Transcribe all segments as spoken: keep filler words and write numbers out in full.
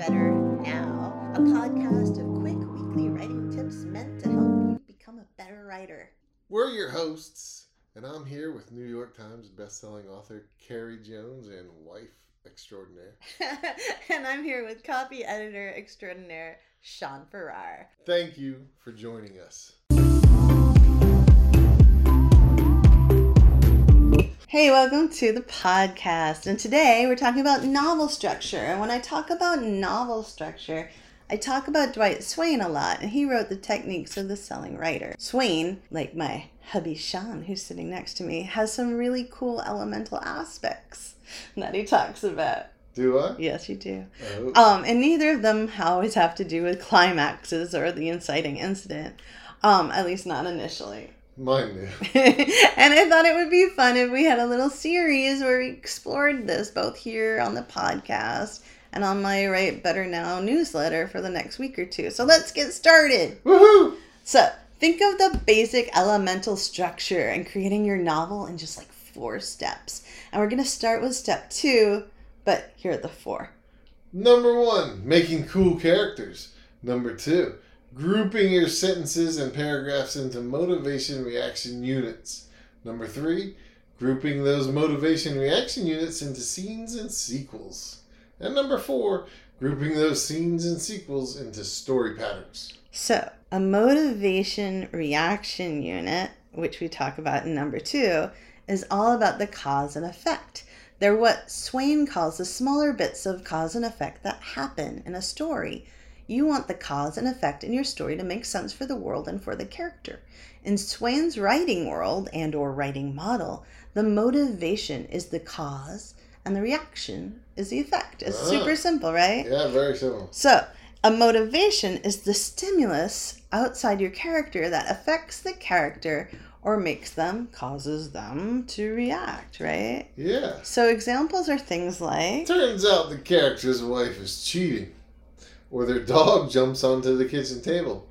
Better Now, a podcast of quick weekly writing tips meant to help you become a better writer. We're your hosts, and I'm here with New York Times bestselling author Carrie Jones and wife extraordinaire. And I'm here with copy editor extraordinaire Sean Farrar. Thank you for joining us. Hey, welcome to the podcast. And today we're talking about novel structure. And when I talk about novel structure, I talk about Dwight Swain a lot. And he wrote The Techniques of the Selling Writer. Swain, like my hubby Sean, who's sitting next to me, has some really cool elemental aspects that he talks about. Do I? Yes, you do. Oh. Um, and neither of them always have to do with climaxes or the inciting incident. Um, at least not initially. Mine do. And I thought it would be fun if we had a little series where we explored this both here on the podcast and on my Write Better Now newsletter for the next week or two. So let's get started. Woohoo! So think of the basic elemental structure and creating your novel in just like four steps. And we're going to start with step two, but here are the four. Number one, making cool characters. Number two, grouping your sentences and paragraphs into motivation reaction units. Number three, grouping those motivation reaction units into scenes and sequels. And number four, grouping those scenes and sequels into story patterns. So, a motivation reaction unit, which we talk about in number two, is all about the cause and effect. They're what Swain calls the smaller bits of cause and effect that happen in a story. You want the cause and effect in your story to make sense for the world and for the character. In Swain's writing world and or writing model, the motivation is the cause and the reaction is the effect. It's Ah. super simple, right? Yeah, very simple. So, a motivation is the stimulus outside your character that affects the character or makes them, causes them to react, right? Yeah. So examples are things like... Turns out the character's wife is cheating. Or their dog jumps onto the kitchen table.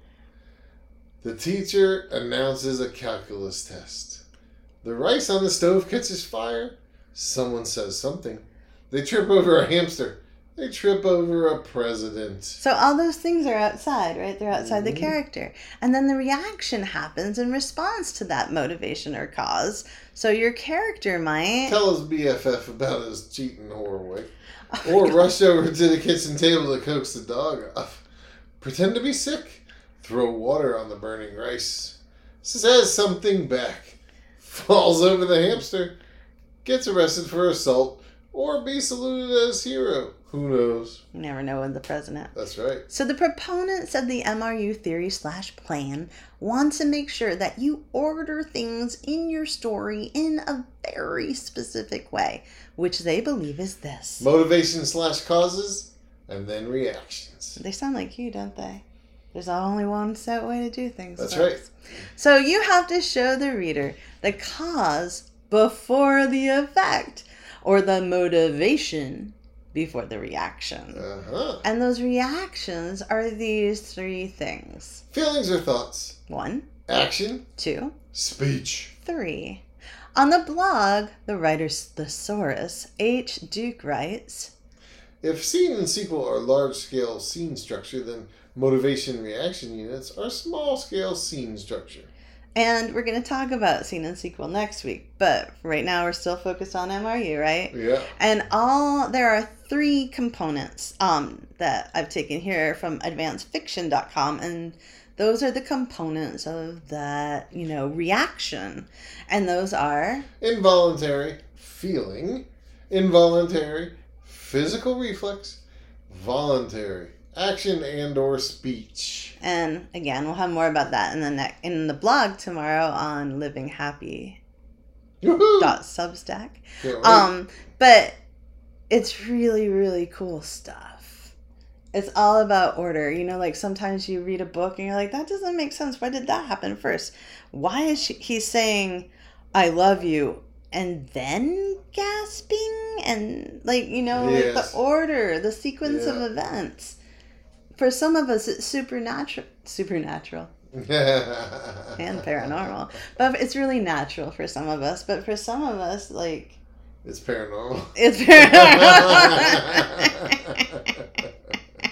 The teacher announces a calculus test. The rice on the stove catches fire. Someone says something. They trip over a hamster. They trip over a president. So all those things are outside, right? They're outside Mm-hmm. the character. And then the reaction happens in response to that motivation or cause. So your character might... Tell his B F F about his cheating whore. Oh Or God. rush over to the kitchen table to coax the dog off. Pretend to be sick. Throw water on the burning rice. Says something back. Falls over the hamster. Gets arrested for assault. Or be saluted as hero. Who knows? You never know with the president. That's right. So the proponents of the M R U theory slash plan want to make sure that you order things in your story in a very specific way, which they believe is this. Motivation slash causes. And then reactions. They sound like you, don't they? There's only one set way to do things. That's folks. right. So you have to show the reader the cause before the effect, or the motivation before the reaction. Uh-huh. And those reactions are these three things. Feelings or thoughts. One, Action. two, Speech. three. On the blog, the writer's thesaurus, H. Duke writes, If scene and sequel are large-scale scene structure, then motivation reaction units are small-scale scene structure. and we're going to talk about scene and sequel next week, but right now we're still focused on M R U, right? Yeah. And all there are three components um, that I've taken here from advanced fiction dot com, and those are the components of that, you know, reaction. And those are... Involuntary, feeling. Involuntary, physical reflex. Voluntary, action and or speech. And again, we'll have more about that in the ne- in the blog tomorrow on living happy Woohoo! dot substack. Can't wait. Um, but it's really, really cool stuff. It's all about order. You know, like sometimes you read a book and you're like, that doesn't make sense. Why did that happen first? Why is she, he saying, I love you, and then gasping? And like, you know, Yes. like the order, the sequence Yeah. of events. For some of us, it's supernatural. Supernatural. and paranormal. But it's really natural for some of us. But for some of us, like... It's paranormal. It's paranormal.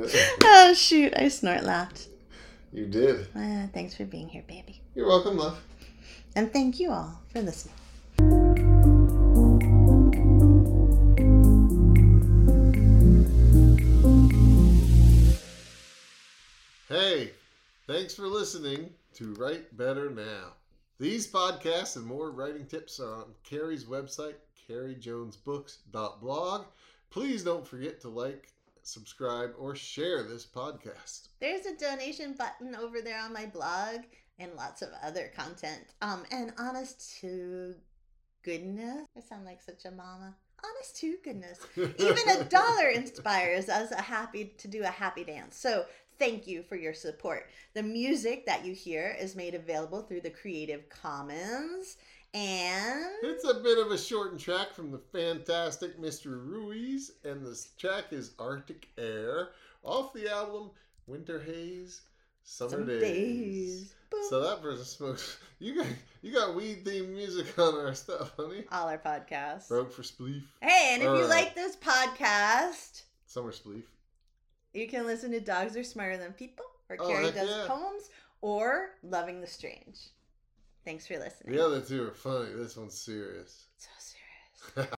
Oh, shoot. I snort laughed. You did. Uh, thanks for being here, baby. You're welcome, love. And thank you all for listening. Hey, thanks for listening to Write Better Now. These podcasts and more writing tips are on Carrie's website, carrie jones books dot blog. Please don't forget to like, subscribe, or share this podcast. There's a donation button over there on my blog and lots of other content. Um, and honest to goodness, I sound like such a mama. Honest to goodness, even a dollar inspires us a happy to do a happy dance. So thank you for your support. The music that you hear is made available through the Creative Commons, and it's a bit of a shortened track from the fantastic Mister Ruiz, and this track is Arctic Air off the album Winter Haze, Summer Some Days. days. So that person smokes. You got you got weed themed music on our stuff, honey. All our podcasts. Broke for Spleef. Hey, and if Or, you uh, like this podcast, Summer Spleef. you can listen to Dogs Are Smarter Than People, or Oh, Carrie heck Does yeah. Poems, or Loving the Strange. Thanks for listening. The other two are funny. This one's serious. So serious.